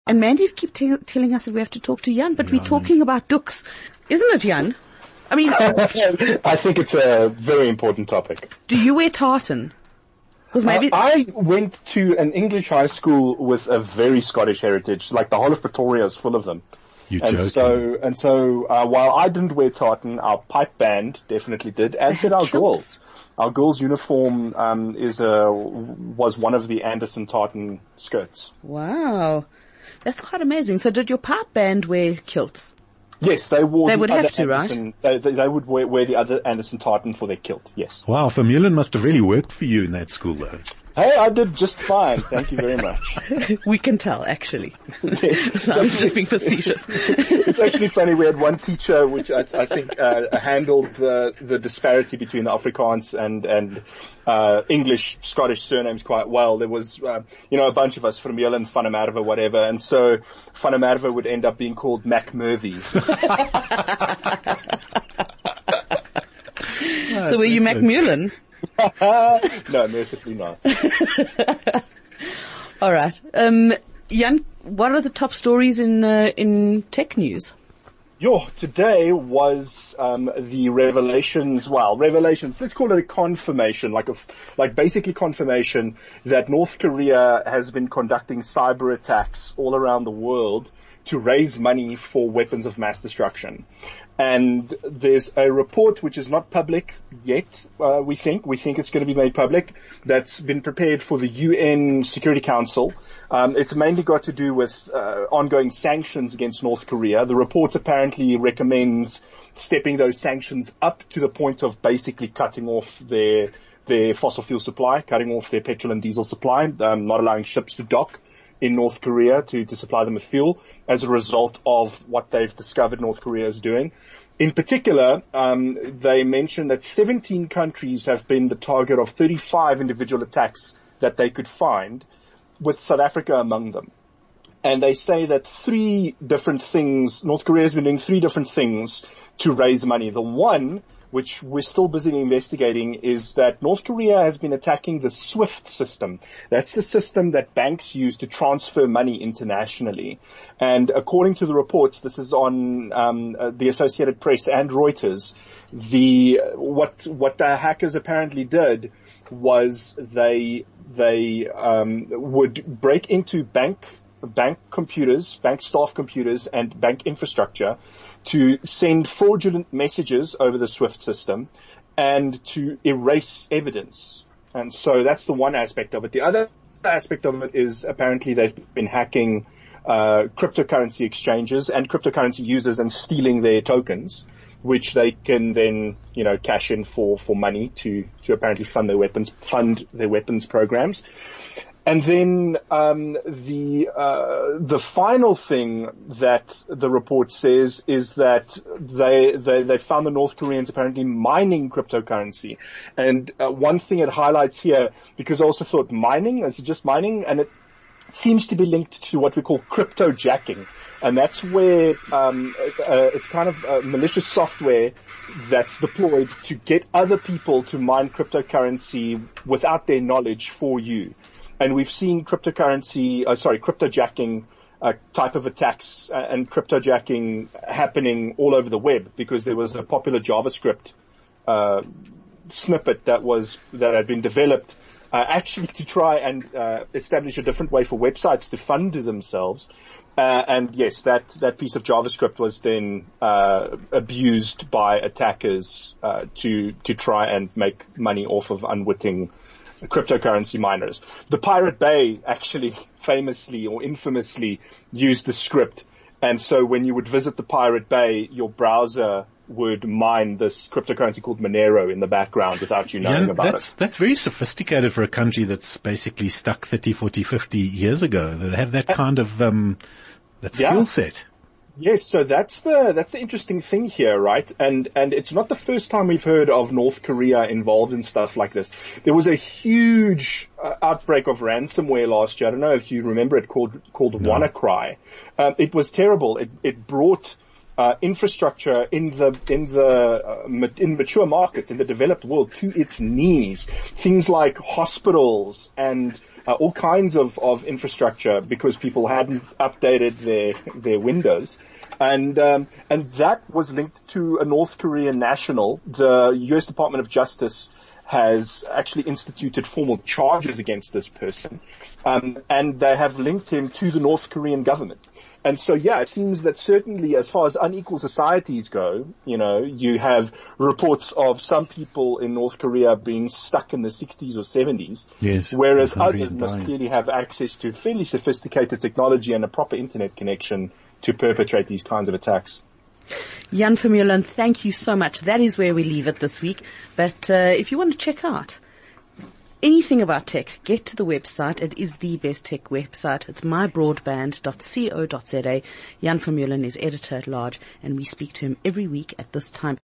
And Mandy's keep telling us that we have to talk to Jan, but we're talking about duks. Isn't it, Jan? I mean, I think it's a very important topic. Do you wear tartan? Because maybe I went to an English high school with a very Scottish heritage. Like the whole of Pretoria is full of them. You're joking. While I didn't wear tartan, our pipe band definitely did, as did our girls. Our girls' uniform was one of the Anderson tartan skirts. Wow. That's quite amazing. So did your pipe band wear kilts? Yes, they wore. They the would other have to, Anderson, right? They would wear the other Anderson tartan for their kilt. Yes. Wow, Vermeulen must have really worked for you in that school, though. Hey, I did just fine. Thank you very much. We can tell, actually. Yes, So I was just being facetious. It's actually funny. We had one teacher, which I think handled the disparity between the Afrikaans and English Scottish surnames quite well. There was a bunch of us, Vermeulen, Van der Merwe, whatever, and so Van der Merwe would end up being called Mac Murphy. So were you Macmillan? No, mercifully not. All right. Jan, what are the top stories in tech news? Today was the revelations. Let's call it a confirmation, basically confirmation that North Korea has been conducting cyber attacks all around the world to raise money for weapons of mass destruction. And there's a report which is not public yet, we think it's going to be made public, that's been prepared for the UN Security Council. It's mainly got to do with ongoing sanctions against North Korea. The report apparently recommends stepping those sanctions up to the point of basically cutting off their fossil fuel supply, cutting off their petrol and diesel supply, not allowing ships to dock in North Korea to supply them with fuel as a result of what they've discovered North Korea is doing. In particular, they mentioned that 17 countries have been the target of 35 individual attacks that they could find, with South Africa among them. And they say that North Korea has been doing 3 different things to raise money. The one, which we're still busy investigating, is that North Korea has been attacking the SWIFT system. That's the system that banks use to transfer money internationally. And according to the reports, this is on the Associated Press and Reuters, what the hackers apparently did was they would break into bank computers, bank staff computers, and bank infrastructure to send fraudulent messages over the SWIFT system and to erase evidence. And so that's the one aspect of it. The other aspect of it is apparently they've been hacking cryptocurrency exchanges and cryptocurrency users and stealing their tokens, which they can then, cash in for money to apparently fund their weapons programs. And then the final thing that the report says is that they found the North Koreans apparently mining cryptocurrency. And one thing it highlights here, because I also thought mining, is it just mining? And it seems to be linked to what we call cryptojacking. And that's where it's kind of malicious software that's deployed to get other people to mine cryptocurrency without their knowledge for you. And we've seen cryptojacking type of attacks and cryptojacking happening all over the web, because there was a popular JavaScript snippet that had been developed actually to try and establish a different way for websites to fund themselves. And yes, that piece of JavaScript was then abused by attackers to try and make money off of unwitting cryptocurrency miners. The Pirate Bay actually famously or infamously used the script, and so when you would visit the Pirate Bay, your browser would mine this cryptocurrency called Monero in the background without you knowing about it. That's very sophisticated for a country that's basically stuck 30, 40, 50 years ago. They have that kind of that skill set. Yes, so that's the interesting thing here, right? And it's not the first time we've heard of North Korea involved in stuff like this. There was a huge outbreak of ransomware last year. I don't know if you remember it, called WannaCry. It was terrible. It brought infrastructure in mature markets in the developed world to its knees. Things like hospitals and all kinds of infrastructure because people hadn't updated their Windows. And that was linked to a North Korean national. The U.S. Department of Justice has actually instituted formal charges against this person. And they have linked him to the North Korean government. And so, yeah, it seems that certainly as far as unequal societies go, you have reports of some people in North Korea being stuck in the 60s or 70s. Yes. Whereas others must clearly have access to fairly sophisticated technology and a proper internet connection to perpetrate these kinds of attacks. Jan Vermeulen, thank you so much. That is where we leave it this week. But if you want to check out anything about tech, get to the website. It is the best tech website. It's mybroadband.co.za. Jan Vermeulen is editor at large, and we speak to him every week at this time.